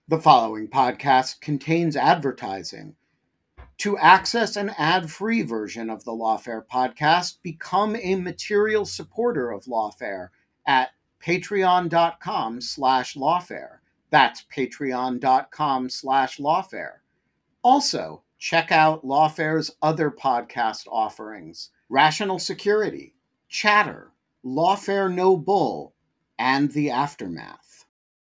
The following podcast contains advertising. To access an ad-free version of the Lawfare podcast, become a material supporter of Lawfare at patreon.com/lawfare. That's patreon.com/lawfare. Also, check out Lawfare's other podcast offerings: Rational Security, Chatter, Lawfare No Bull, and The Aftermath.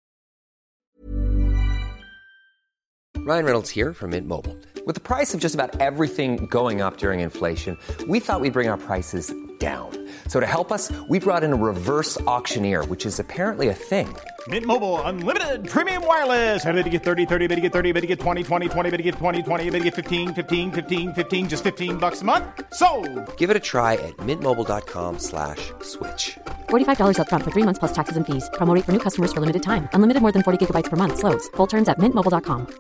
Ryan Reynolds here from Mint Mobile. With the price of just about everything going up during inflation, we thought we'd bring our prices down. So to help us, we brought in a reverse auctioneer, which is apparently a thing. Mint Mobile Unlimited Premium Wireless. How to get 30, 30, bit to get 30, bit to get 20, 20, 20, bit to get 20, 20, bit to get 15, 15, 15, 15, just $15 a month? Sold! Give it a try at mintmobile.com/switch. $45 up front for 3 months plus taxes and fees. Promo rate for new customers for limited time. Unlimited more than 40 gigabytes per month. Slows full terms at mintmobile.com.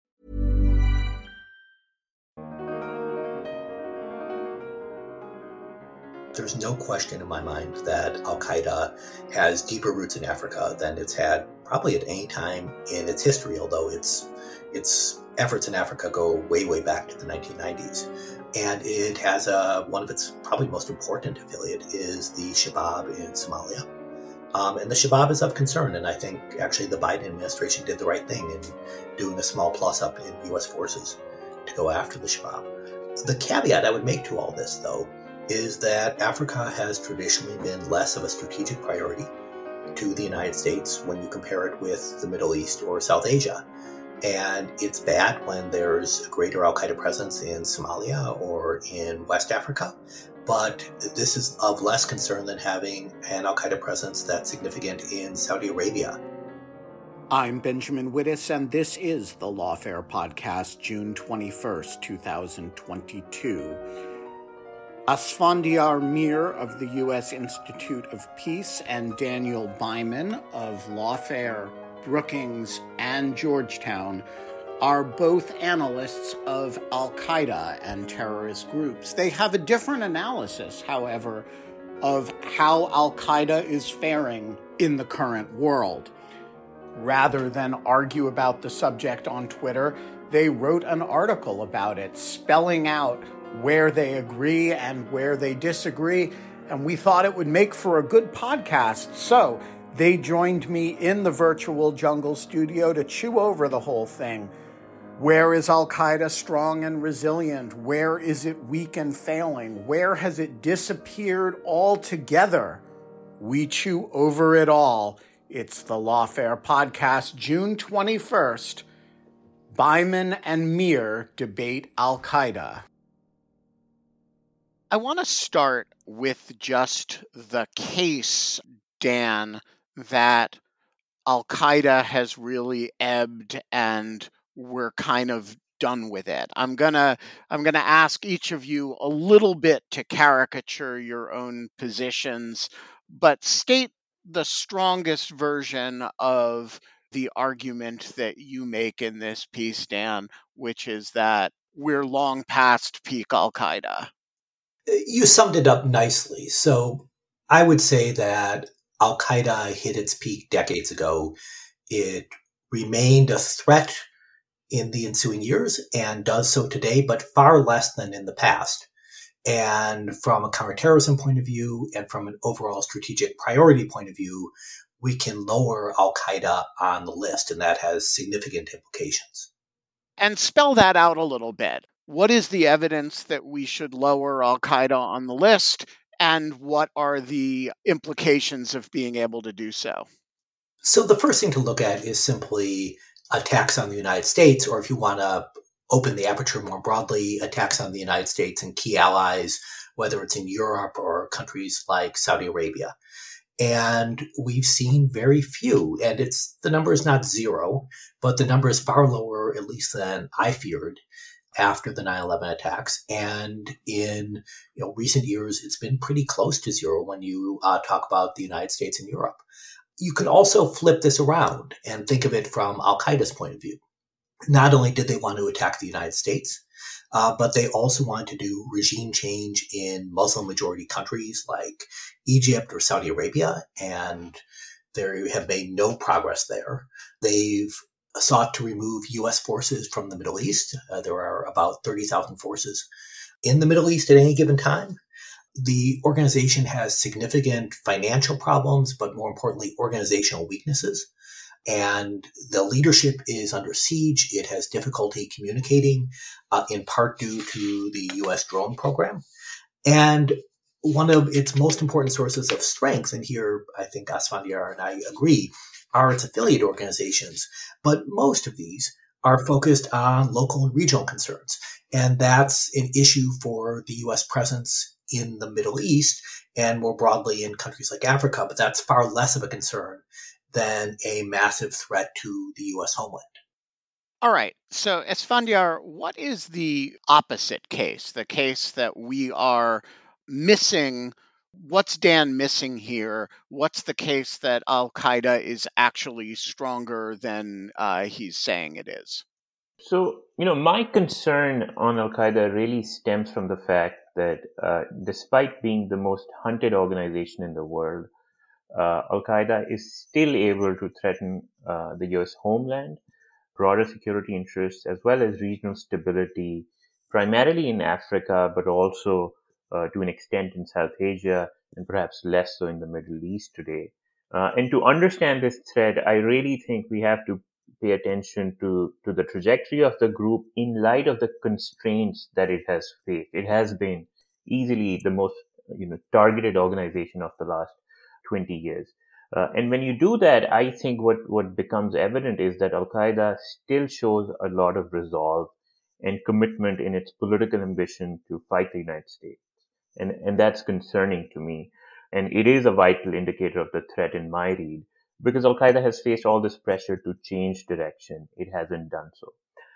There's no question in my mind that Al-Qaeda has deeper roots in Africa than it's had probably at any time in its history, although its efforts in Africa go way, way back to the 1990s. And it has one of its probably most important affiliate is the Shabaab in Somalia. And the Shabaab is of concern, and I think actually the Biden administration did the right thing in doing a small plus up in U.S. forces to go after the Shabaab. The caveat I would make to all this, though, is that Africa has traditionally been less of a strategic priority to the United States when you compare it with the Middle East or South Asia. And it's bad when there's a greater Al-Qaeda presence in Somalia or in West Africa, but this is of less concern than having an Al-Qaeda presence that's significant in Saudi Arabia. I'm Benjamin Wittes, and this is the Lawfare Podcast, June 21st, 2022. Asfandiar Mir of the U.S. Institute of Peace and Daniel Byman of Lawfare, Brookings, and Georgetown are both analysts of Al-Qaeda and terrorist groups. They have a different analysis, however, of how Al-Qaeda is faring in the current world. Rather than argue about the subject on Twitter, they wrote an article about it, spelling out where they agree and where they disagree, and we thought it would make for a good podcast. So they joined me in the virtual jungle studio to chew over the whole thing. Where is Al-Qaeda strong and resilient? Where is it weak and failing? Where has it disappeared altogether? We chew over it all. It's the Lawfare Podcast, June 21st. Byman and Mir debate Al-Qaeda. I want to start with just the case, Dan, that Al-Qaeda has really ebbed and we're kind of done with it. I'm gonna ask each of you a little bit to caricature your own positions, but state the strongest version of the argument that you make in this piece, Dan, which is that we're long past peak Al-Qaeda. You summed it up nicely. So I would say that Al-Qaeda hit its peak decades ago. It remained a threat in the ensuing years and does so today, but far less than in the past. And from a counterterrorism point of view and from an overall strategic priority point of view, we can lower Al-Qaeda on the list, and that has significant implications. And spell that out a little bit. What is the evidence that we should lower Al-Qaeda on the list, and what are the implications of being able to do so? So the first thing to look at is simply attacks on the United States, or if you want to open the aperture more broadly, attacks on the United States and key allies, whether it's in Europe or countries like Saudi Arabia. And we've seen very few, and the number is not zero, but the number is far lower, at least than I feared, after the 9/11 attacks. And in recent years, it's been pretty close to zero when you talk about the United States and Europe. You could also flip this around and think of it from Al-Qaeda's point of view. Not only did they want to attack the United States, but they also wanted to do regime change in Muslim-majority countries like Egypt or Saudi Arabia, and they have made no progress there. They've sought to remove U.S. forces from the Middle East. There are about 30,000 forces in the Middle East at any given time. The organization has significant financial problems, but more importantly, organizational weaknesses. And the leadership is under siege. It has difficulty communicating, in part due to the U.S. drone program. And one of its most important sources of strength, and here I think Asfandyar and I agree, are its affiliate organizations. But most of these are focused on local and regional concerns. And that's an issue for the U.S. presence in the Middle East and more broadly in countries like Africa. But that's far less of a concern than a massive threat to the U.S. homeland. All right. So, Esfandyar, what is the opposite case, the case that we are missing? What's Dan missing here? What's the case that Al-Qaeda is actually stronger than he's saying it is? So, my concern on Al-Qaeda really stems from the fact that despite being the most hunted organization in the world, Al-Qaeda is still able to threaten the U.S. homeland, broader security interests, as well as regional stability, primarily in Africa, but also to an extent in South Asia, and perhaps less so in the Middle East today. And to understand this threat, I really think we have to pay attention to the trajectory of the group in light of the constraints that it has faced. It has been easily the most targeted organization of the last 20 years. And when you do that, I think what becomes evident is that Al-Qaeda still shows a lot of resolve and commitment in its political ambition to fight the United States. And that's concerning to me. And it is a vital indicator of the threat in my read, because Al-Qaeda has faced all this pressure to change direction. It hasn't done so.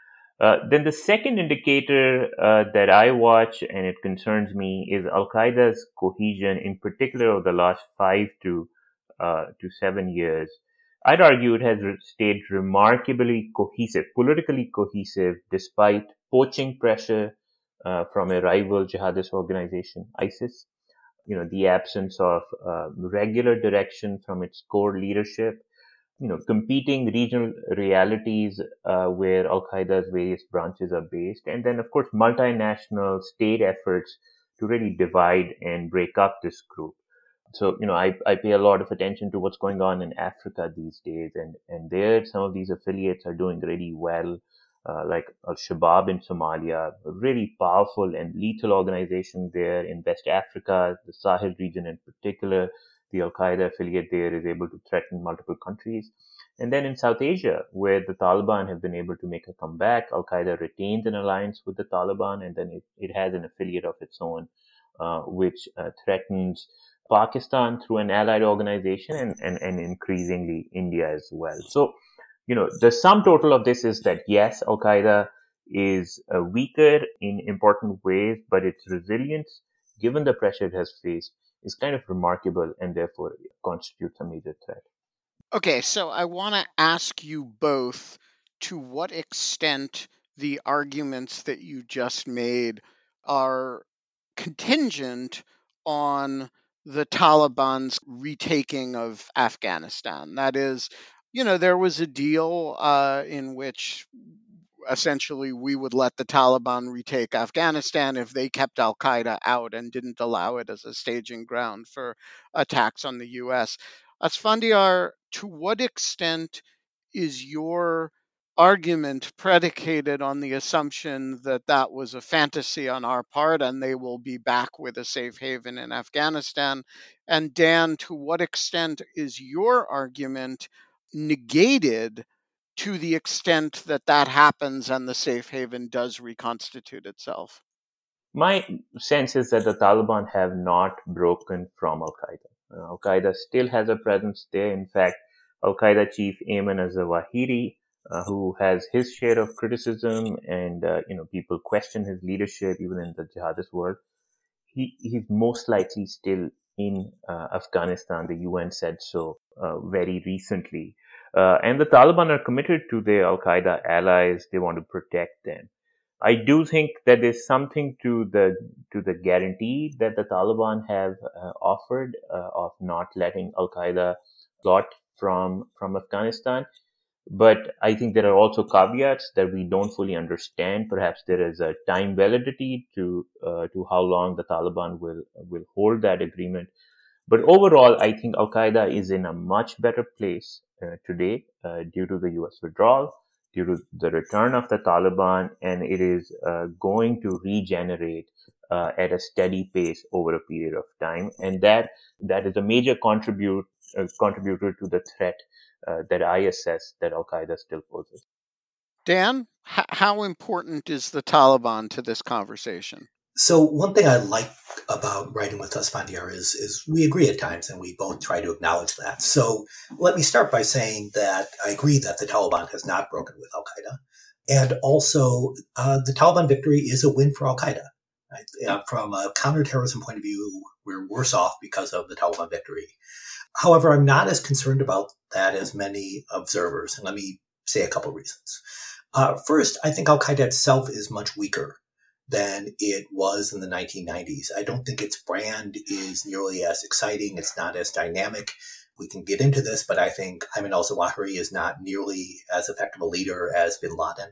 Then the second indicator that I watch, and it concerns me, is Al-Qaeda's cohesion, in particular over the last 5 to 7 years. I'd argue it has stayed remarkably cohesive, politically cohesive, despite poaching pressure from a rival jihadist organization, ISIS. The absence of regular direction from its core leadership, competing regional realities where Al-Qaeda's various branches are based, and then, of course, multinational state efforts to really divide and break up this group. So, I pay a lot of attention to what's going on in Africa these days, and there some of these affiliates are doing really well, like Al-Shabaab in Somalia, a really powerful and lethal organization there in West Africa, the Sahel region in particular. The Al-Qaeda affiliate there is able to threaten multiple countries. And then in South Asia, where the Taliban have been able to make a comeback, Al-Qaeda retains an alliance with the Taliban, and then it has an affiliate of its own, which threatens Pakistan through an allied organization and increasingly India as well. So, the sum total of this is that, yes, Al-Qaeda is weaker in important ways, but its resilience, given the pressure it has faced, is kind of remarkable and therefore constitutes a major threat. Okay, so I want to ask you both to what extent the arguments that you just made are contingent on the Taliban's retaking of Afghanistan. That is, there was a deal in which essentially we would let the Taliban retake Afghanistan if they kept Al-Qaeda out and didn't allow it as a staging ground for attacks on the U.S. Asfandyar, to what extent is your argument predicated on the assumption that that was a fantasy on our part and they will be back with a safe haven in Afghanistan? And Dan, to what extent is your argument negated to the extent that that happens and the safe haven does reconstitute itself? My sense is that the Taliban have not broken from Al-Qaeda. Al-Qaeda still has a presence there. In fact, Al-Qaeda chief Ayman al-Zawahiri, who has his share of criticism and, people question his leadership even in the jihadist world, he's most likely still in Afghanistan. The UN said so very recently. And the Taliban are committed to their Al-Qaeda allies. They want to protect them. I do think that there's something to the guarantee that the Taliban have offered of not letting Al-Qaeda plot from Afghanistan. But I think there are also caveats that we don't fully understand. Perhaps there is a time validity to how long the Taliban will hold that agreement. But overall, I think Al Qaeda is in a much better place today due to the U.S. withdrawal, due to the return of the Taliban, and it is going to regenerate at a steady pace over a period of time, and that is a major contributor to the threat that I assess that Al Qaeda still poses. Dan, how important is the Taliban to this conversation? So one thing I like about writing with Esfandiar is we agree at times, and we both try to acknowledge that. So let me start by saying that I agree that the Taliban has not broken with Al Qaeda, and also the Taliban victory is a win for Al Qaeda. Right? From a counterterrorism point of view, we're worse off because of the Taliban victory. However, I'm not as concerned about that as many observers, and let me say a couple reasons. First, I think Al Qaeda itself is much weaker than it was in the 1990s. I don't think its brand is nearly as exciting. It's not as dynamic. We can get into this, but I think Ayman al-Zawahiri is not nearly as effective a leader as bin Laden.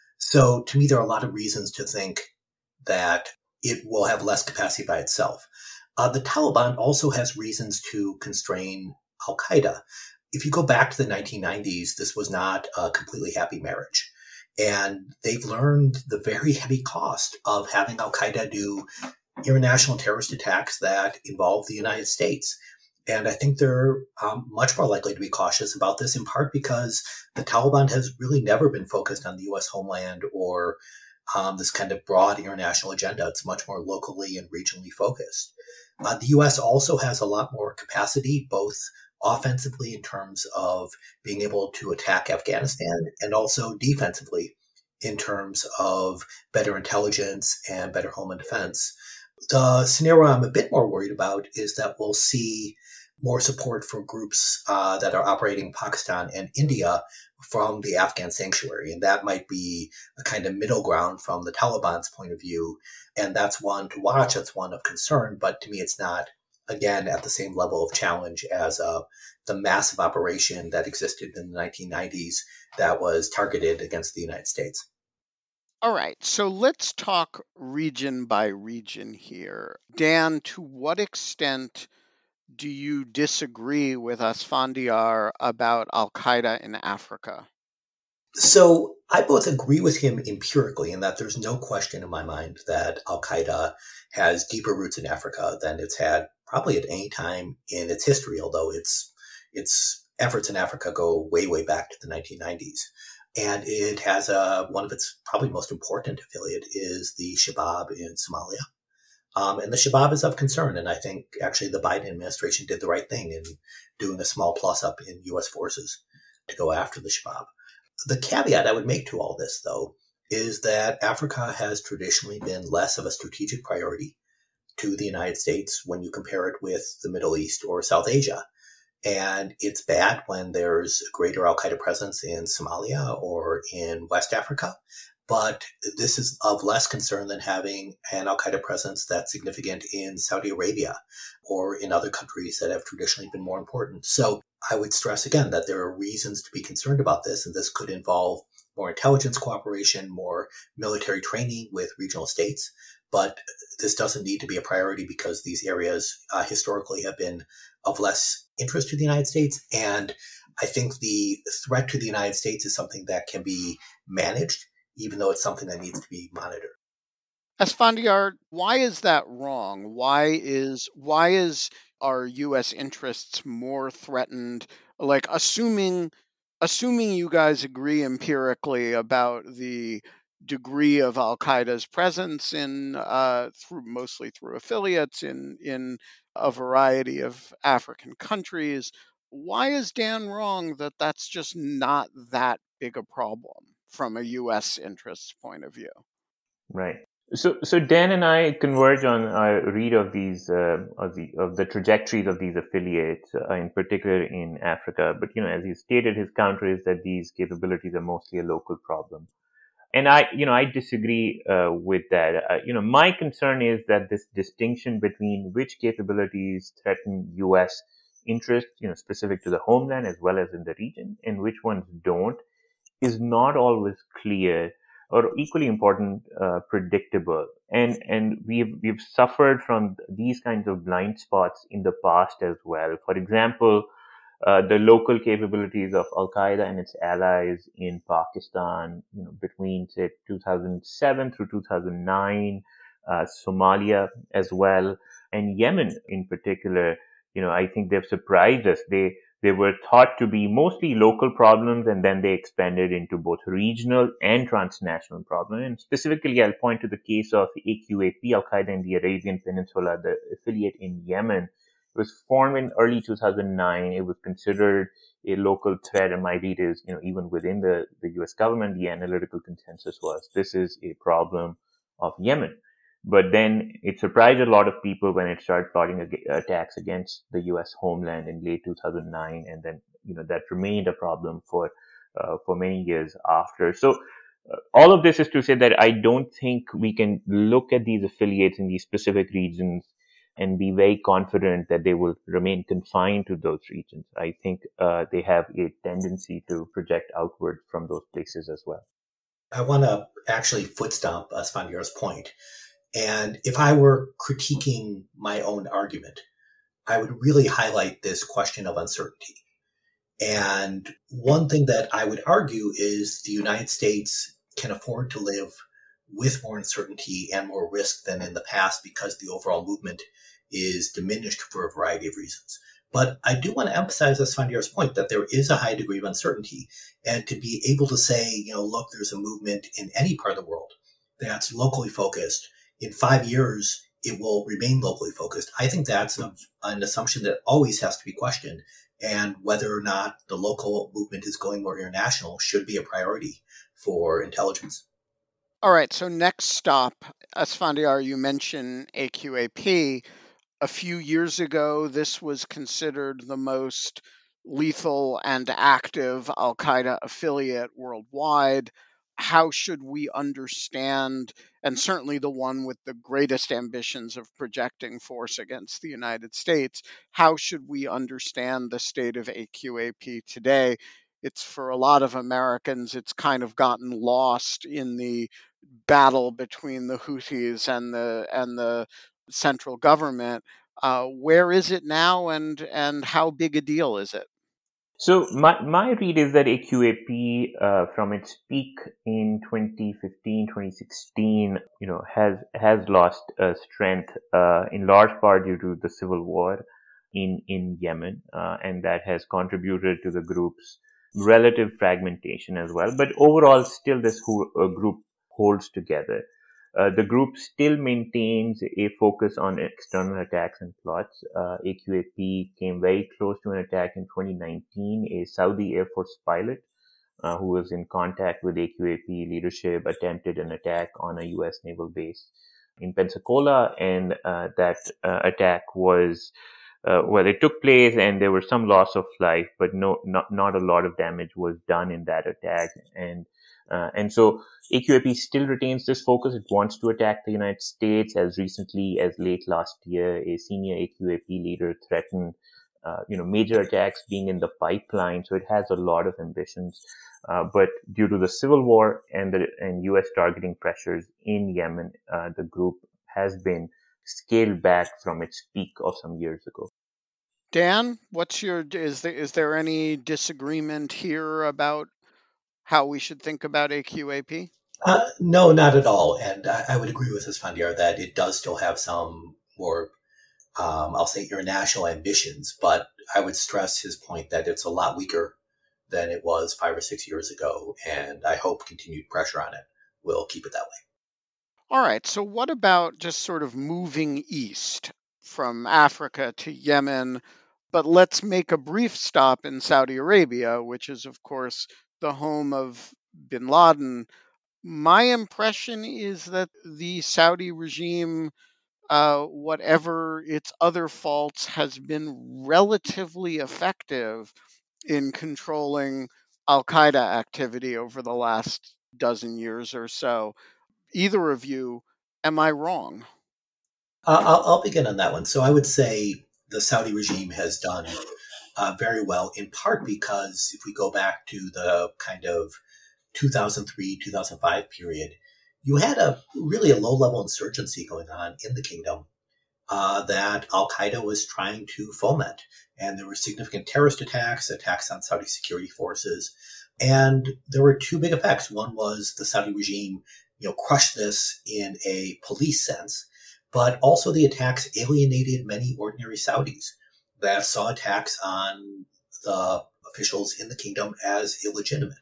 So to me, there are a lot of reasons to think that it will have less capacity by itself. The Taliban also has reasons to constrain al-Qaeda. If you go back to the 1990s, this was not a completely happy marriage. And they've learned the very heavy cost of having al-Qaeda do international terrorist attacks that involve the United States. And I think they're much more likely to be cautious about this, in part because the Taliban has really never been focused on the U.S. homeland or this kind of broad international agenda. It's much more locally and regionally focused. The U.S. also has a lot more capacity, both offensively in terms of being able to attack Afghanistan and also defensively in terms of better intelligence and better homeland defense. The scenario I'm a bit more worried about is that we'll see more support for groups that are operating in Pakistan and India from the Afghan sanctuary. And that might be a kind of middle ground from the Taliban's point of view. And that's one to watch. That's one of concern. But to me, it's not, again, at the same level of challenge as the massive operation that existed in the 1990s that was targeted against the United States. All right, so let's talk region by region here. Dan, to what extent do you disagree with Esfandiar about al-Qaeda in Africa? So I both agree with him empirically in that there's no question in my mind that al-Qaeda has deeper roots in Africa than it's had probably at any time in its history, although its efforts in Africa go way, way back to the 1990s. And it has one of its probably most important affiliate is the Shabaab in Somalia. And the Shabaab is of concern. And I think actually the Biden administration did the right thing in doing a small plus up in U.S. forces to go after the Shabaab. The caveat I would make to all this, though, is that Africa has traditionally been less of a strategic priority to the United States when you compare it with the Middle East or South Asia. And it's bad when there's a greater al-Qaeda presence in Somalia or in West Africa. But this is of less concern than having an al-Qaeda presence that's significant in Saudi Arabia or in other countries that have traditionally been more important. So I would stress again that there are reasons to be concerned about this, and this could involve more intelligence cooperation, more military training with regional states. But this doesn't need to be a priority because these areas historically have been of less interest to the United States. And I think the threat to the United States is something that can be managed, even though it's something that needs to be monitored. Esfandiar, why is that wrong? Why is our U.S. interests more threatened? Like assuming you guys agree empirically about the degree of al-Qaeda's presence in mostly through affiliates in a variety of African countries, why is Dan wrong that that's just not that big a problem from a U.S. interests point of view? Right. So Dan and I converge on our read of these of the trajectories of these affiliates, in particular in Africa. But as he stated, his counter is that these capabilities are mostly a local problem, and I disagree with that. My concern is that this distinction between which capabilities threaten U.S. interests, specific to the homeland as well as in the region, and which ones don't, is not always clear or equally important, predictable. And we've suffered from these kinds of blind spots in the past as well. For example, the local capabilities of Al Qaeda and its allies in Pakistan, between say 2007 through 2009, Somalia as well, and Yemen in particular. I think they've surprised us. They were thought to be mostly local problems, and then they expanded into both regional and transnational problems. And specifically, I'll point to the case of AQAP, Al Qaeda in the Arabian Peninsula, the affiliate in Yemen. It was formed in early 2009. It was considered a local threat, and my read is, even within the U.S. government, the analytical consensus was this is a problem of Yemen. But then it surprised a lot of people when it started plotting attacks against the U.S. homeland in late 2009, and then that remained a problem for many years after. So all of this is to say that I don't think we can look at these affiliates in these specific regions and be very confident that they will remain confined to those regions. I think they have a tendency to project outward from those places as well. I want to actually foot stomp Esfandiar's point. And if I were critiquing my own argument, I would really highlight this question of uncertainty. And one thing that I would argue is the United States can afford to live with more uncertainty and more risk than in the past because the overall movement is diminished for a variety of reasons. But I do want to emphasize Esfandiar's point that there is a high degree of uncertainty. And to be able to say, look, there's a movement in any part of the world that's locally focused. In 5 years, it will remain locally focused. I think that's an assumption that always has to be questioned. And whether or not the local movement is going more international should be a priority for intelligence. All right. So next stop, Esfandiar, you mentioned AQAP. A few years ago, this was considered the most lethal and active Al Qaeda affiliate worldwide. How should we understand, and certainly the one with the greatest ambitions of projecting force against the United States, how should we understand the state of AQAP today? It's for a lot of Americans, it's kind of gotten lost in the battle between the Houthis and the central government. Where is it now, and how big a deal is it? So my read is that AQAP, from its peak in 2015, 2016, has lost strength in large part due to the civil war in Yemen, and that has contributed to the group's relative fragmentation as well. But overall, still this group holds together. The group still maintains a focus on external attacks and plots. AQAP came very close to an attack in 2019. A Saudi Air Force pilot who was in contact with AQAP leadership attempted an attack on a U.S. naval base in Pensacola, and that attack was it took place, and there was some loss of life, but not a lot of damage was done in that attack. And so AQAP still retains this focus. It wants to attack the United States. As recently as late last year, a senior AQAP leader threatened, major attacks being in the pipeline. So it has a lot of ambitions. But due to the civil war and U.S. targeting pressures in Yemen, the group has been scaled back from its peak of some years ago. Dan, is there any disagreement here about how we should think about AQAP? No, not at all. And I would agree with Esfandiar that it does still have some more, I'll say, international ambitions. But I would stress his point that it's a lot weaker than it was 5 or 6 years ago. And I hope continued pressure on it will keep it that way. All right. So what about just sort of moving east from Africa to Yemen? But let's make a brief stop in Saudi Arabia, which is, of course, the home of bin Laden. My impression is that the Saudi regime, whatever its other faults, has been relatively effective in controlling Al Qaeda activity over the last dozen years or so. Either of you, am I wrong? I'll begin on that one. So I would say the Saudi regime has done very well, in part because if we go back to the kind of 2003, 2005 period, you had a low-level insurgency going on in the kingdom that al-Qaeda was trying to foment. And there were significant terrorist attacks on Saudi security forces. And there were two big effects. One was the Saudi regime, crushed this in a police sense, but also the attacks alienated many ordinary Saudis that saw attacks on the officials in the kingdom as illegitimate.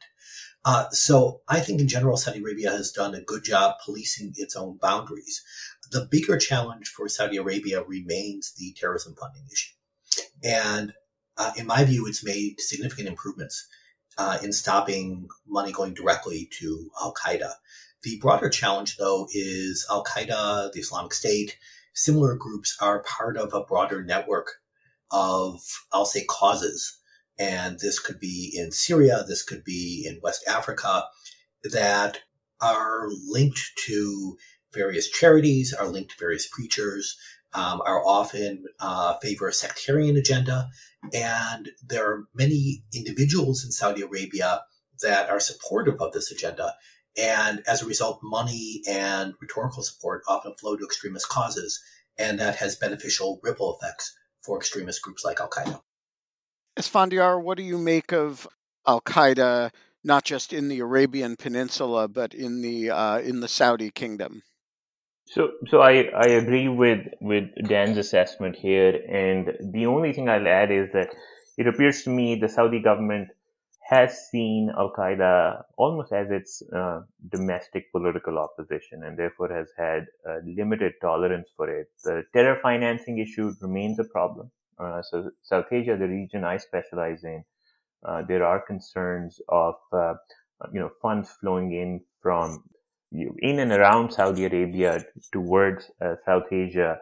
So I think in general, Saudi Arabia has done a good job policing its own boundaries. The bigger challenge for Saudi Arabia remains the terrorism funding issue. And in my view, it's made significant improvements in stopping money going directly to al-Qaeda. The broader challenge, though, is al-Qaeda, the Islamic State, similar groups are part of a broader network of, I'll say, causes. And this could be in Syria, this could be in West Africa, that are linked to various charities, are linked to various preachers, are often favor a sectarian agenda. And there are many individuals in Saudi Arabia that are supportive of this agenda. And as a result, money and rhetorical support often flow to extremist causes. And that has beneficial ripple effects for extremist groups like al-Qaeda. Esfandiar, what do you make of al-Qaeda, not just in the Arabian Peninsula, but in the Saudi kingdom? So I agree with Dan's assessment here, and the only thing I'll add is that it appears to me the Saudi government has seen al-Qaeda almost as its domestic political opposition, and therefore has had limited tolerance for it. The terror financing issue remains a problem. So South Asia, the region I specialize in, there are concerns of funds flowing in from in and around Saudi Arabia towards South Asia,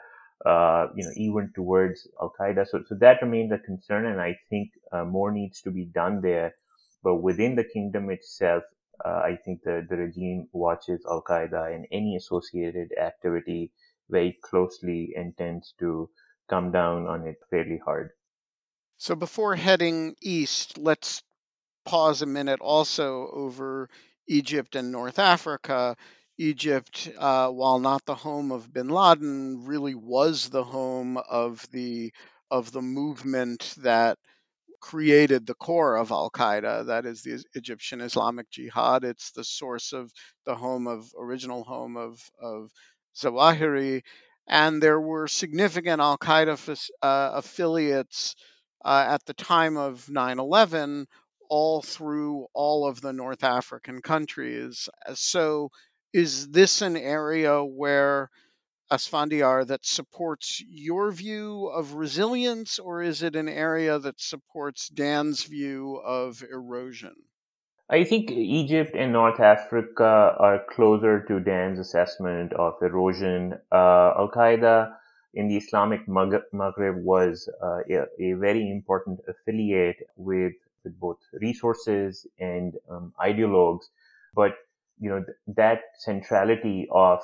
even towards al-Qaeda. So that remains a concern, and I think more needs to be done there. But within the kingdom itself, I think the regime watches al-Qaeda and any associated activity very closely and tends to come down on it fairly hard. So before heading east, let's pause a minute also over Egypt and North Africa. Egypt, while not the home of bin Laden, really was the home of the movement that created the core of al-Qaeda, that is the Egyptian Islamic Jihad. It's the source of the original home of Zawahiri. And there were significant al-Qaeda affiliates at the time of 9/11 all through all of the North African countries. So is this an area where, Esfandiar, that supports your view of resilience, or is it an area that supports Dan's view of erosion? I think Egypt and North Africa are closer to Dan's assessment of erosion. Al-Qaeda in the Islamic Maghreb was a very important affiliate with both resources and ideologues, but that centrality of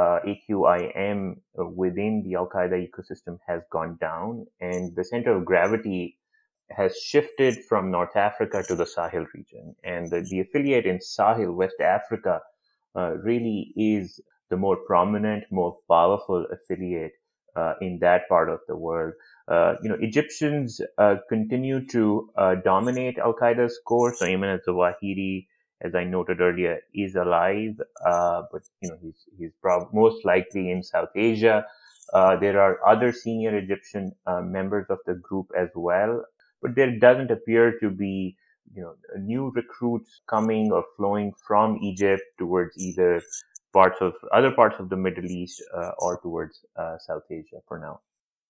AQIM within the Al-Qaeda ecosystem has gone down, and the center of gravity has shifted from North Africa to the Sahel region. And the affiliate in Sahel, West Africa, really is the more prominent, more powerful affiliate in that part of the world. Egyptians continue to dominate Al-Qaeda's core. So Ayman al-Zawahiri, as I noted earlier, is alive, but he's most likely in South Asia. There are other senior Egyptian members of the group as well, but there doesn't appear to be new recruits coming or flowing from Egypt towards either other parts of the Middle East or towards South Asia for now.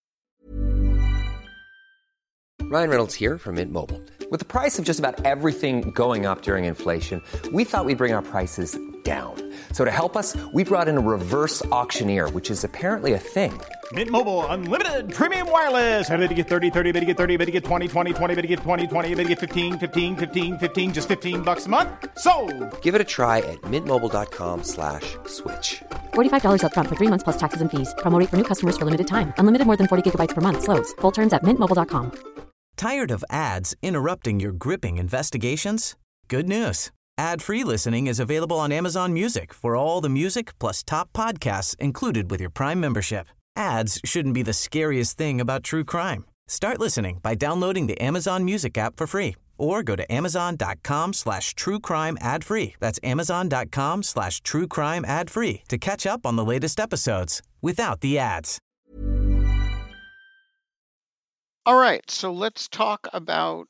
Ryan Reynolds here from Mint Mobile. With the price of just about everything going up during inflation, we thought we'd bring our prices down. So to help us, we brought in a reverse auctioneer, which is apparently a thing. Mint Mobile Unlimited Premium Wireless. How to get 30, 30, bit to get 30, bit to get 20, 20, 20, bit to get 20, 20, bit to get 15, 15, 15, 15, just $15 a month? Sold! Give it a try at mintmobile.com/switch. $45 up front for 3 months plus taxes and fees. Promo rate for new customers for limited time. Unlimited more than 40 gigabytes per month. Slows full terms at mintmobile.com. Tired of ads interrupting your gripping investigations? Good news. Ad-free listening is available on Amazon Music for all the music plus top podcasts included with your Prime membership. Ads shouldn't be the scariest thing about true crime. Start listening by downloading the Amazon Music app for free or go to amazon.com/truecrime ad-free. That's amazon.com/truecrime ad-free to catch up on the latest episodes without the ads. All right, so let's talk about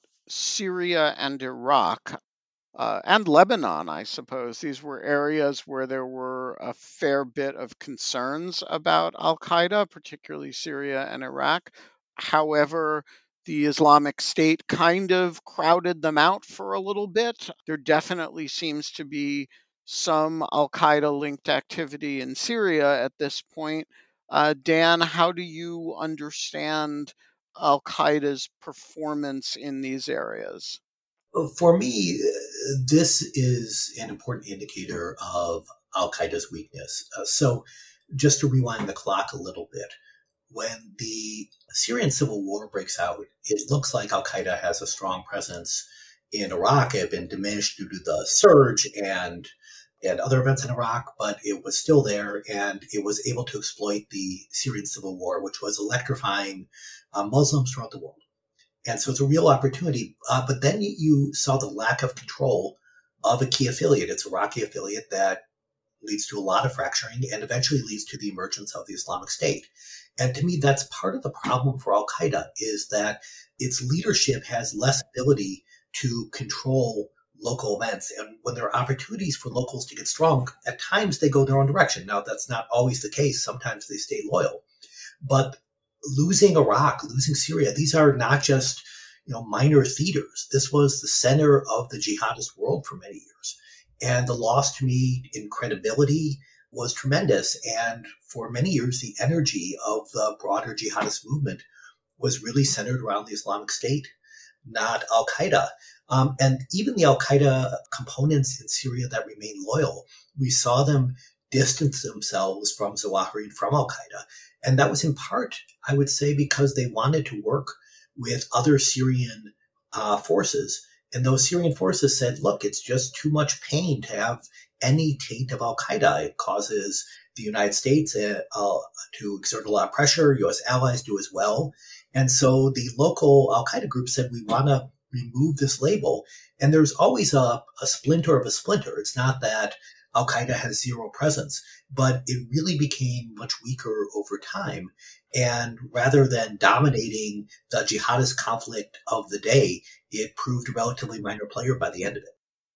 Syria and Iraq. And Lebanon, I suppose. These were areas where there were a fair bit of concerns about al-Qaeda, particularly Syria and Iraq. However, the Islamic State kind of crowded them out for a little bit. There definitely seems to be some al-Qaeda-linked activity in Syria at this point. Dan, how do you understand al-Qaeda's performance in these areas? For me, this is an important indicator of al-Qaeda's weakness. So just to rewind the clock a little bit, when the Syrian civil war breaks out, it looks like al-Qaeda has a strong presence in Iraq. It had been diminished due to the surge and other events in Iraq, but it was still there, and it was able to exploit the Syrian civil war, which was electrifying Muslims throughout the world. And so it's a real opportunity. But then you saw the lack of control of a key affiliate. It's a Iraqi affiliate that leads to a lot of fracturing and eventually leads to the emergence of the Islamic State. And to me, that's part of the problem for al-Qaeda, is that its leadership has less ability to control local events. And when there are opportunities for locals to get strong, at times they go their own direction. Now, that's not always the case. Sometimes they stay loyal. But losing Iraq, losing Syria, these are not just, minor theaters. This was the center of the jihadist world for many years. And the loss to me in credibility was tremendous. And for many years, the energy of the broader jihadist movement was really centered around the Islamic State, not al-Qaeda. And even the al-Qaeda components in Syria that remain loyal, we saw them distance themselves from Zawahiri, from al-Qaeda. And that was in part, I would say, because they wanted to work with other Syrian forces. And those Syrian forces said, look, it's just too much pain to have any taint of al-Qaeda. It causes the United States to exert a lot of pressure. U.S. allies do as well. And so the local al-Qaeda group said, we want to remove this label. And there's always a splinter of a splinter. It's not that al-Qaeda has zero presence, but it really became much weaker over time. And rather than dominating the jihadist conflict of the day, it proved a relatively minor player by the end of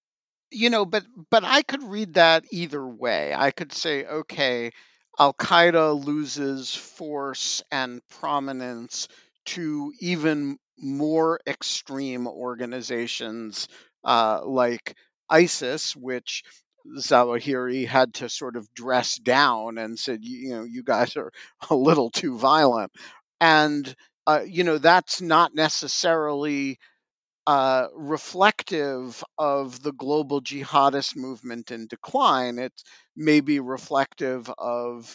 it. But I could read that either way. I could say, okay, al-Qaeda loses force and prominence to even more extreme organizations like ISIS, which Zawahiri had to sort of dress down and said, you guys are a little too violent. And, that's not necessarily reflective of the global jihadist movement in decline. It's maybe reflective of,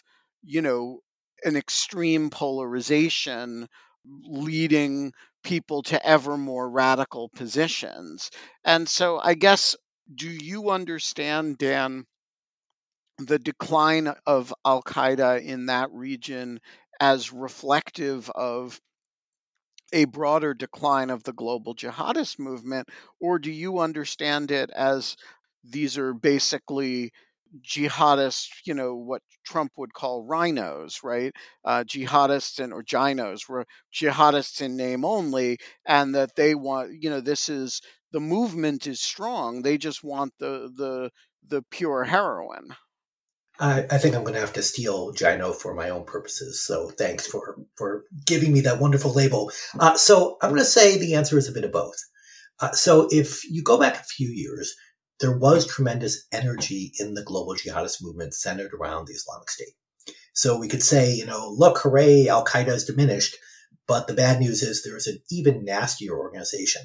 an extreme polarization leading people to ever more radical positions. And so I guess, do you understand, Dan, the decline of al-Qaeda in that region as reflective of a broader decline of the global jihadist movement, or do you understand it as these are basically jihadists, what Trump would call rhinos, right? Jihadists or ginos, were jihadists in name only, and that they want, the movement is strong. They just want the pure heroin. I think I'm going to have to steal Gino for my own purposes. So thanks for giving me that wonderful label. So I'm going to say the answer is a bit of both. So if you go back a few years, there was tremendous energy in the global jihadist movement centered around the Islamic State. So we could say, look, hooray, Al-Qaeda is diminished. But the bad news is there's an even nastier organization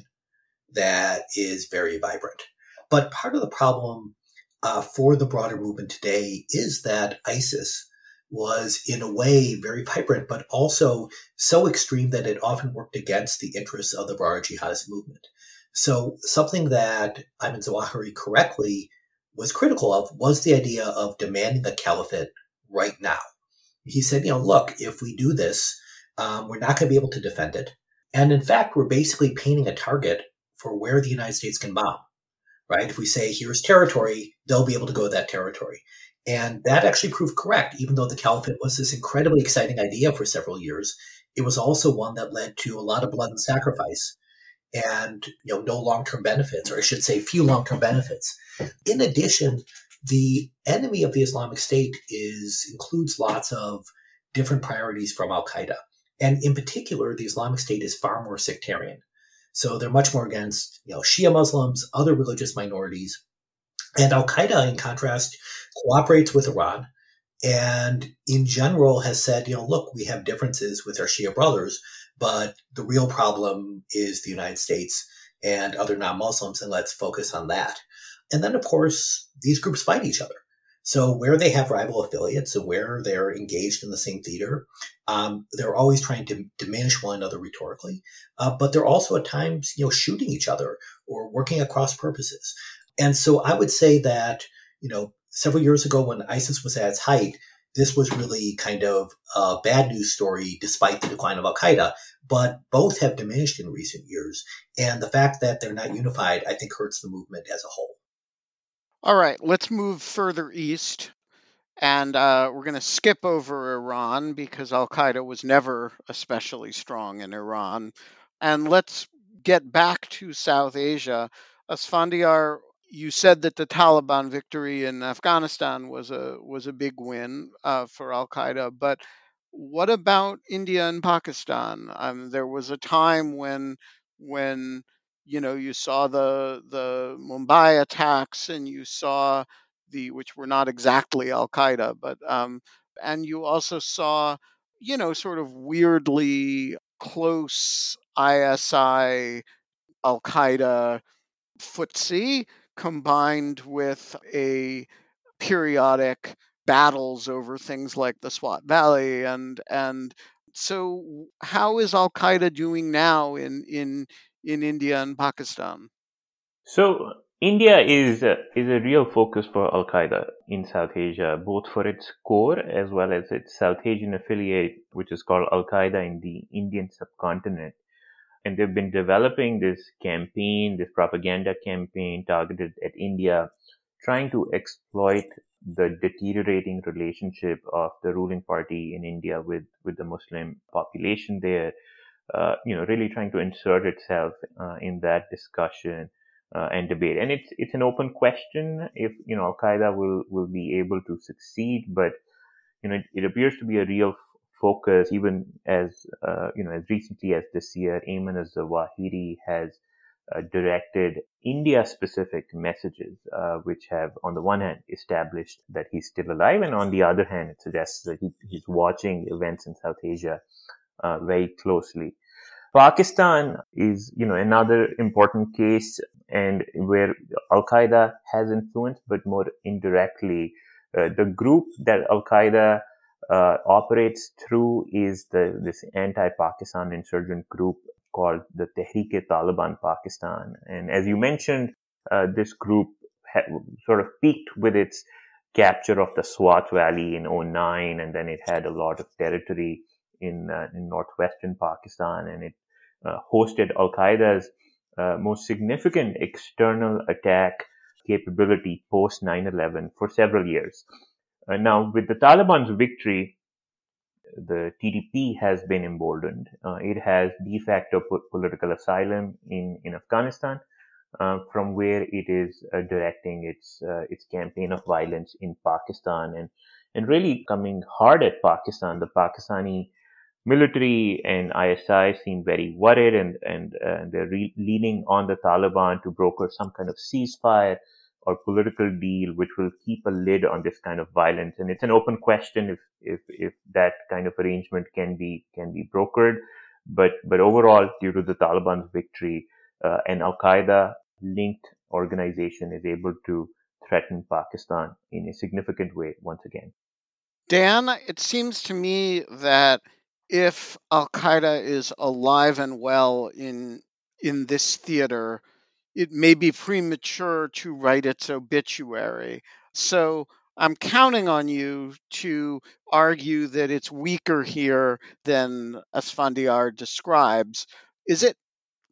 that is very vibrant. But part of the problem for the broader movement today is that ISIS was in a way very vibrant, but also so extreme that it often worked against the interests of the broader jihadist movement. So something that Ayman Zawahiri correctly was critical of was the idea of demanding a caliphate right now. He said, look, if we do this, we're not going to be able to defend it. And in fact, we're basically painting a target for where the United States can bomb, right? If we say, here's territory, they'll be able to go to that territory. And that actually proved correct. Even though the caliphate was this incredibly exciting idea for several years, it was also one that led to a lot of blood and sacrifice and no long-term benefits, or I should say few long-term benefits. In addition, the enemy of the Islamic State includes lots of different priorities from Al-Qaeda. And in particular, the Islamic State is far more sectarian. So they're much more against Shia Muslims, other religious minorities. And Al-Qaeda, in contrast, cooperates with Iran and in general has said, look, we have differences with our Shia brothers, but the real problem is the United States and other non-Muslims, and let's focus on that. And then, of course, these groups fight each other. So where they have rival affiliates and where they're engaged in the same theater, they're always trying to diminish one another rhetorically. But they're also at times, shooting each other or working at cross purposes. And so I would say that, several years ago when ISIS was at its height, this was really kind of a bad news story despite the decline of Al-Qaeda. But both have diminished in recent years. And the fact that they're not unified, I think, hurts the movement as a whole. All right, let's move further east. And we're going to skip over Iran because Al-Qaeda was never especially strong in Iran. And let's get back to South Asia. Asfandyar, you said that the Taliban victory in Afghanistan was a big win for Al-Qaeda. But what about India and Pakistan? There was a time when you saw the Mumbai attacks, and you saw which were not exactly Al Qaeda, but and you also saw sort of weirdly close ISI Al Qaeda footsie combined with a periodic battles over things like the Swat Valley and so how is Al Qaeda doing now in India and Pakistan? So India is a real focus for Al Qaeda in South Asia, both for its core as well as its South Asian affiliate, which is called Al Qaeda in the Indian subcontinent. And they've been developing this campaign, this propaganda campaign targeted at India, trying to exploit the deteriorating relationship of the ruling party in India with the Muslim population there, really trying to insert itself in that discussion and debate. And it's an open question if, Al Qaeda will be able to succeed, but, it appears to be a real focus, even as, as recently as this year, Ayman al-Zawahiri has directed India-specific messages, which have, on the one hand, established that he's still alive, and on the other hand, it suggests that he's watching events in South Asia very closely. Pakistan is, another important case, and where Al-Qaeda has influence, but more indirectly. The group that Al-Qaeda operates through is this anti-Pakistan insurgent group called the Tehreek-e-Taliban Pakistan. And as you mentioned, this group sort of peaked with its capture of the Swat Valley in 2009, and then it had a lot of territory in northwestern Pakistan, and it hosted Al-Qaeda's most significant external attack capability post 9/11 for several years. Now, with the Taliban's victory, the TTP has been emboldened. It has de facto political asylum in Afghanistan, from where it is directing its campaign of violence in Pakistan and really coming hard at Pakistan. The Pakistani military and ISI seem very worried, and they're leaning on the Taliban to broker some kind of ceasefire or political deal which will keep a lid on this kind of violence. And it's an open question if that kind of arrangement can be brokered. But overall, due to the Taliban's victory, an Al-Qaeda linked organization is able to threaten Pakistan in a significant way once again. Dan, it seems to me that if Al-Qaeda is alive and well in this theater, it may be premature to write its obituary. So I'm counting on you to argue that it's weaker here than Asfandiar describes. Is it?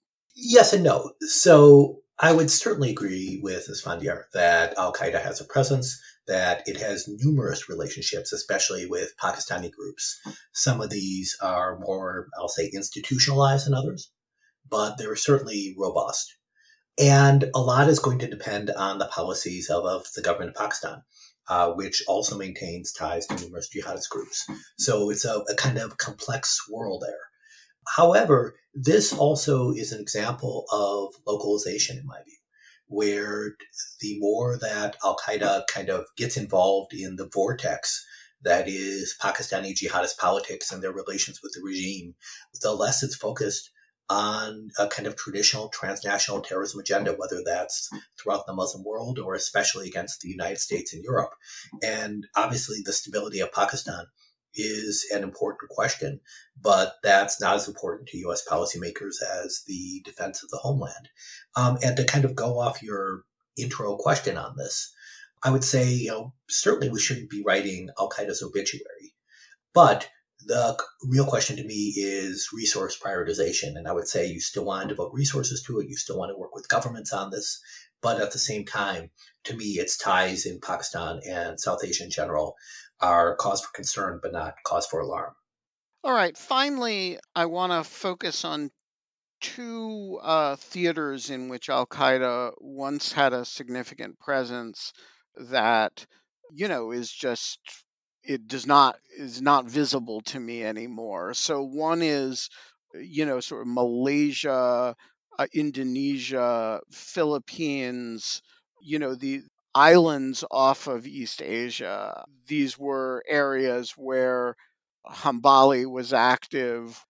Yes and no. So I would certainly agree with Asfandiar that Al-Qaeda has a presence, that it has numerous relationships, especially with Pakistani groups. Some of these are more, I'll say, institutionalized than others, but they're certainly robust. And a lot is going to depend on the policies of the government of Pakistan, which also maintains ties to numerous jihadist groups. So it's a kind of complex swirl there. However, this also is an example of localization, in my view, where the more that Al-Qaeda kind of gets involved in the vortex that is Pakistani jihadist politics and their relations with the regime, the less it's focused on a kind of traditional transnational terrorism agenda, whether that's throughout the Muslim world or especially against the United States and Europe. And obviously the stability of Pakistan is an important question, but that's not as important to U.S. policymakers as the defense of the homeland. And to kind of go off your intro question on this, I would say, certainly we shouldn't be writing Al-Qaeda's obituary, but the real question to me is resource prioritization. And I would say you still want to devote resources to it. You still want to work with governments on this. But at the same time, to me, its ties in Pakistan and South Asia in general are cause for concern, but not cause for alarm. All right. Finally, I want to focus on two theaters in which Al-Qaeda once had a significant presence that, is not visible to me anymore. So one is, sort of Malaysia, Indonesia, Philippines, the islands off of East Asia. These were areas where Hambali was active,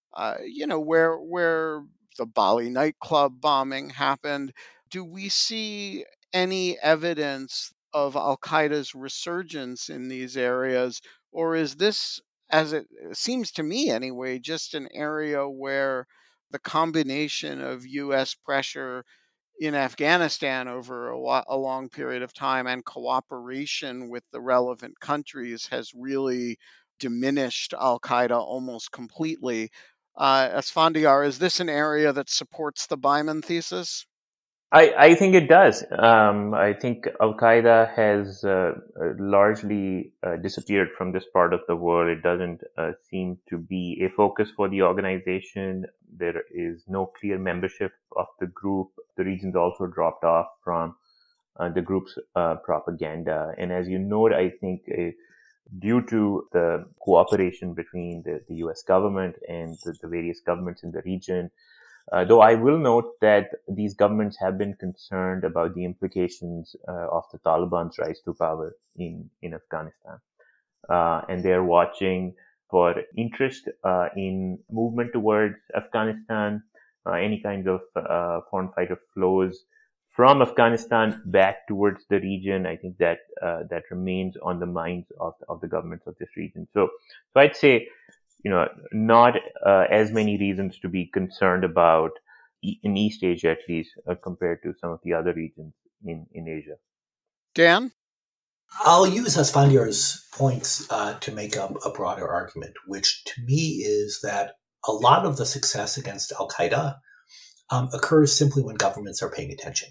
where the Bali nightclub bombing happened. Do we see any evidence of Al-Qaeda's resurgence in these areas, or is this, as it seems to me anyway, just an area where the combination of U.S. pressure in Afghanistan over a long period of time and cooperation with the relevant countries has really diminished Al-Qaeda almost completely? Asfandiar, is this an area that supports the Byman thesis? I think it does. I think Al-Qaeda has largely disappeared from this part of the world. It doesn't seem to be a focus for the organization. There is no clear membership of the group. The region's also dropped off from the group's propaganda. And as you note, I think due to the cooperation between the U.S. government and the various governments in the region, though I will note that these governments have been concerned about the implications of the Taliban's rise to power in Afghanistan. And they're watching for interest in movement towards Afghanistan, any kind of foreign fighter flows from Afghanistan back towards the region. I think that that remains on the minds of the governments of this region. So I'd say, not as many reasons to be concerned about in East Asia, at least, compared to some of the other regions in Asia. Dan? I'll use Asfandiar's points to make up a broader argument, which to me is that a lot of the success against Al-Qaeda occurs simply when governments are paying attention.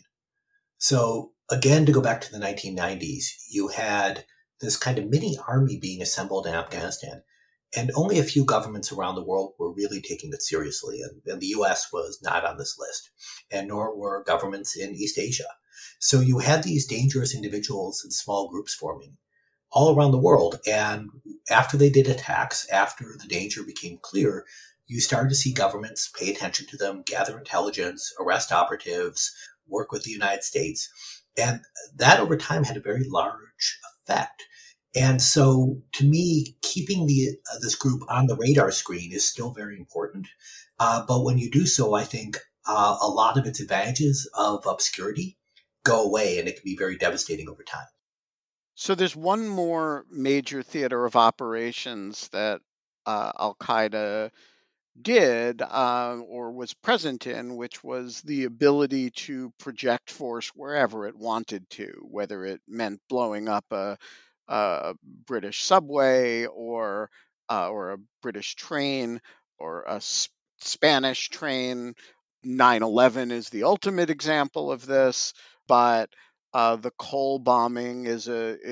So again, to go back to the 1990s, you had this kind of mini army being assembled in Afghanistan. And only a few governments around the world were really taking it seriously. And the U.S. was not on this list, and nor were governments in East Asia. So you had these dangerous individuals and small groups forming all around the world. And after they did attacks, after the danger became clear, you started to see governments pay attention to them, gather intelligence, arrest operatives, work with the United States. And that over time had a very large effect. And so to me, keeping this group on the radar screen is still very important. But when you do so, I think a lot of its advantages of obscurity go away, and it can be very devastating over time. So there's one more major theater of operations that Al-Qaeda did or was present in, which was the ability to project force wherever it wanted to, whether it meant blowing up a British subway or a British train or a Spanish train. 9/11 is the ultimate example of this, but the Cole bombing is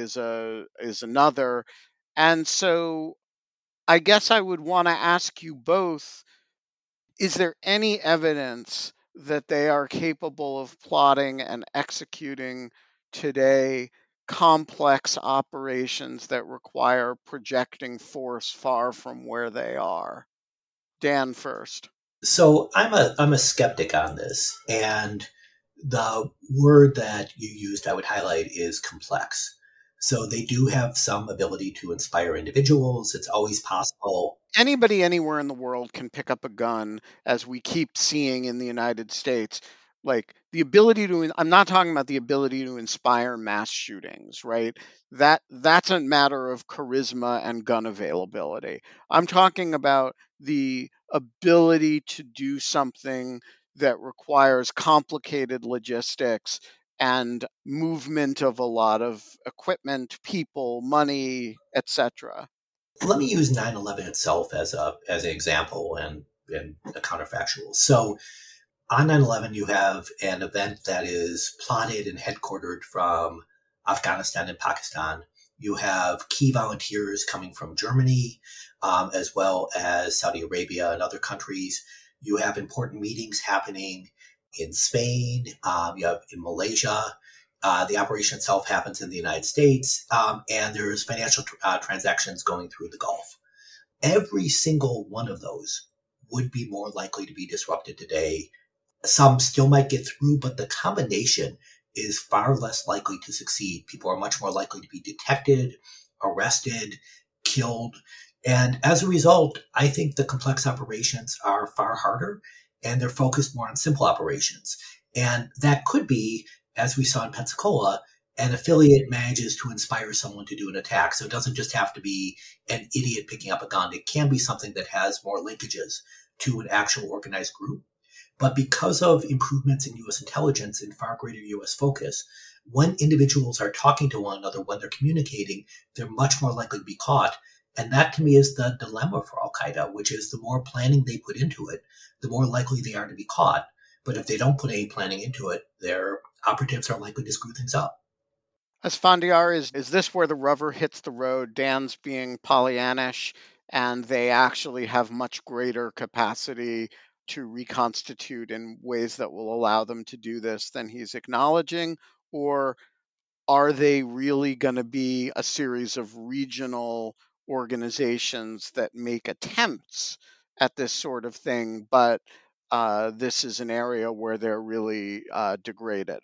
another. And so I guess I would want to ask you both, is there any evidence that they are capable of plotting and executing today complex operations that require projecting force far from where they are? Dan first. So I'm a skeptic on this, and the word that you used I would highlight is complex. So they do have some ability to inspire individuals. It's always possible. Anybody anywhere in the world can pick up a gun, as we keep seeing in the United States. Like the ability to, I'm not talking about the ability to inspire mass shootings, right? That's a matter of charisma and gun availability. I'm talking about the ability to do something that requires complicated logistics and movement of a lot of equipment, people, money, etc. Let me use 9/11 itself as an example and a counterfactual. So on 9/11, you have an event that is plotted and headquartered from Afghanistan and Pakistan. You have key volunteers coming from Germany, as well as Saudi Arabia and other countries. You have important meetings happening in Spain. You have in Malaysia. The operation itself happens in the United States, and there's financial transactions going through the Gulf. Every single one of those would be more likely to be disrupted today. Some still might get through, but the combination is far less likely to succeed. People are much more likely to be detected, arrested, killed. And as a result, I think the complex operations are far harder, and they're focused more on simple operations. And that could be, as we saw in Pensacola, an affiliate manages to inspire someone to do an attack. So it doesn't just have to be an idiot picking up a gun. It can be something that has more linkages to an actual organized group. But because of improvements in U.S. intelligence and far greater U.S. focus, when individuals are talking to one another, when they're communicating, they're much more likely to be caught. And that to me is the dilemma for Al-Qaeda, which is the more planning they put into it, the more likely they are to be caught. But if they don't put any planning into it, their operatives are likely to screw things up. Esfandiar, is this where the rubber hits the road? Dan's being Pollyannish, and they actually have much greater capacity to reconstitute in ways that will allow them to do this than he's acknowledging? Or are they really going to be a series of regional organizations that make attempts at this sort of thing, but this is an area where they're really degraded?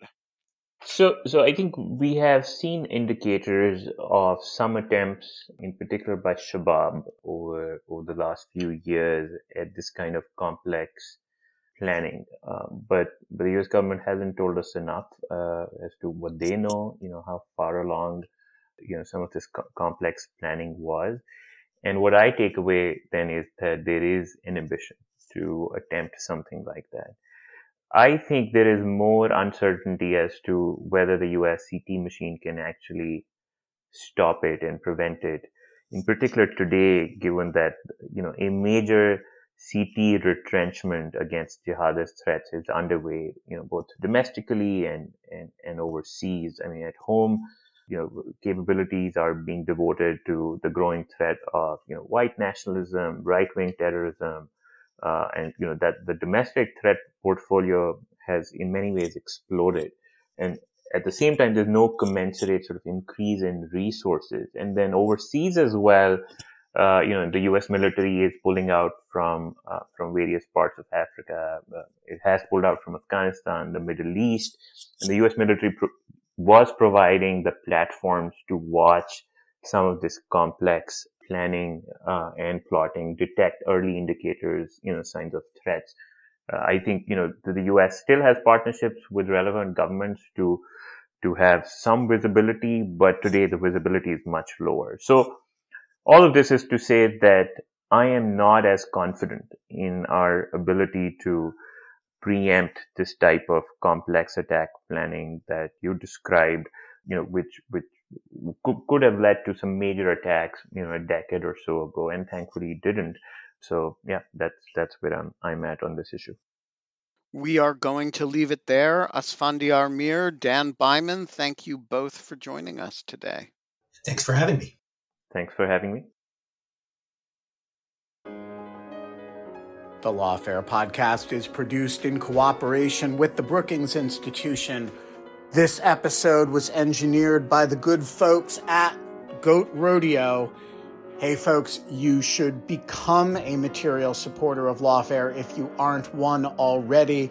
So I think we have seen indicators of some attempts, in particular by Shabab, over the last few years at this kind of complex planning. But the U.S. government hasn't told us enough as to what they know, how far along, some of this complex planning was. And what I take away then is that there is an ambition to attempt something like that. I think there is more uncertainty as to whether the US CT machine can actually stop it and prevent it. In particular today, given that, a major CT retrenchment against jihadist threats is underway, both domestically and overseas. I mean, at home, capabilities are being devoted to the growing threat of, white nationalism, right-wing terrorism, and that the domestic threat portfolio has in many ways exploded, and at the same time there's no commensurate sort of increase in resources. And then overseas as well, the U.S. military is pulling out from various parts of Africa. It has pulled out from Afghanistan, the Middle East, and the U.S. military was providing the platforms to watch some of this complex planning and plotting, detect early indicators, signs of threats. I think, the U.S. still has partnerships with relevant governments to have some visibility, but today the visibility is much lower. So all of this is to say that I am not as confident in our ability to preempt this type of complex attack planning that you described, which could have led to some major attacks, a decade or so ago, and thankfully didn't. So yeah, that's where I'm at on this issue. We are going to leave it there. Asfandyar Mir, Dan Byman, thank you both for joining us today. Thanks for having me. Thanks for having me. The Lawfare podcast is produced in cooperation with the Brookings Institution. This episode was engineered by the good folks at Goat Rodeo. Hey folks, you should become a material supporter of Lawfare if you aren't one already.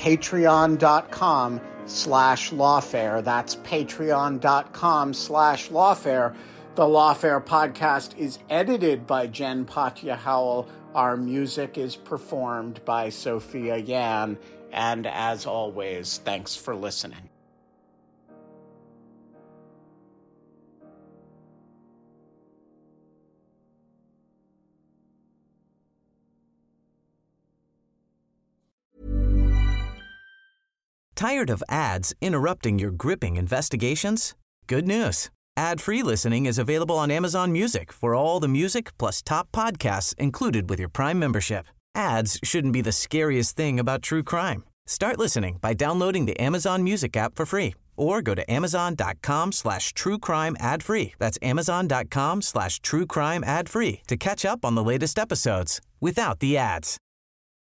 Patreon.com/Lawfare. That's patreon.com/Lawfare. The Lawfare podcast is edited by Jen Patja Howell. Our music is performed by Sophia Yan. And as always, thanks for listening. Tired of ads interrupting your gripping investigations? Good news. Ad-free listening is available on Amazon Music for all the music plus top podcasts included with your Prime membership. Ads shouldn't be the scariest thing about true crime. Start listening by downloading the Amazon Music app for free or go to amazon.com/truecrime ad-free. That's amazon.com/truecrime ad-free to catch up on the latest episodes without the ads.